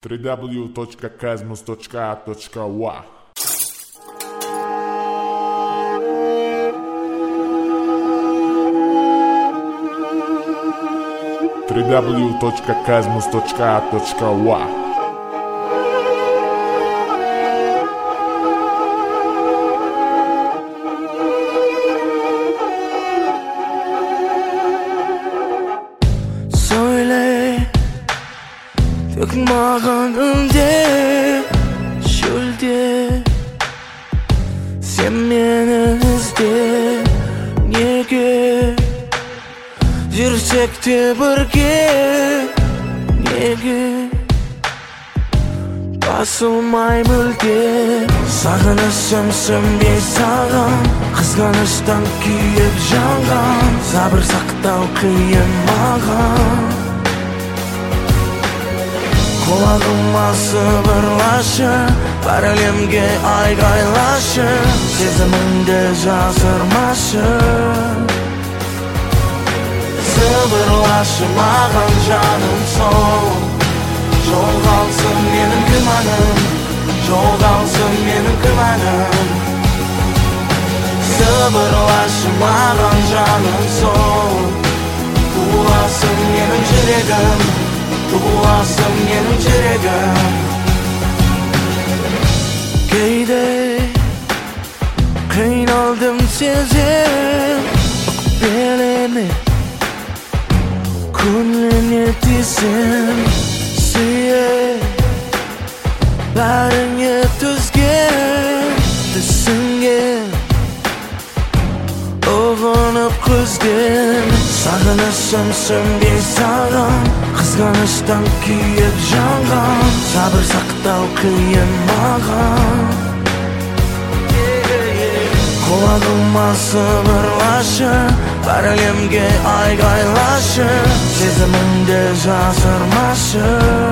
www.kazmus.a.wa www.kazmus.a.wa Söyle Dökmağın önde Şölde Sen meni izde Nege Жүрсекте бірге Неге Басылмай мүлде Сағынышым сөнбей саған Қызғаныштан күйіп жанған Сабыр сақтау қиын маған Құлағыма сыбырлашы Бар әлемге айғайлашы Сезіміңді жасырмашы Сыбырлашы маған жаным сол Жоғалсын менің күмәнім Жоғалсын менің күмәнім Сыбырлашы маған жаным сол Туласын менің жүрегім Туласын менің жүрегім Кейде қиналдым сезем Белеме Көңіліңе тисем Сүйе Бәріңе түзген Түсінген Ұғынып көзден Сағынышым сөнбей саған Қызғаныштан күйіп жанған Сабыр сақтау қиын маған Құлағыма сыбырлашы Бар әлемге айғайлашы Сезіміңді жасырмашы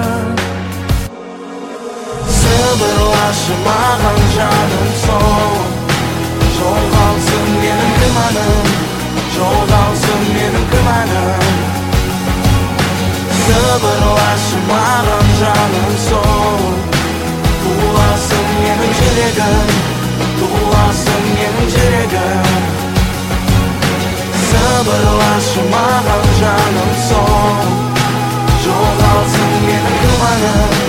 Сыбырлашы маған жаным сол Жоғалсын менің күмәнім Жоғалсын менің күмәнім Сыбырлашы маған жаным сол Туласын менің жүрегім Туласын менің жүрегім Сыбырлашы маған жаным сол Жоғалсын менің күмәнім